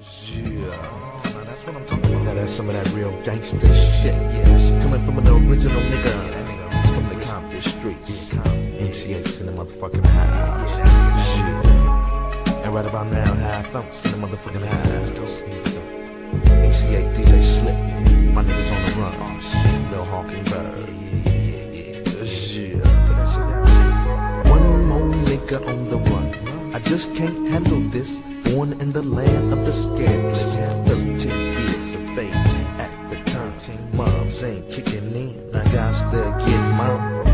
Yeah, now that's what I'm talking about. Now that's some of that real gangster shit. Yeah, coming from an original nigga. Yeah, that nigga from the Compton streets. MC8 in the motherfucking house. Shit. And right about now, how I felt in the motherfucking house. MC8, DJ Slip. My niggas on the run. Lil Hawkingbird. Yeah. One more nigga on the run. I just can't handle this. Born in the land of the scarce. 13 years of age at the time. Moms ain't kicking in. I got to get mine.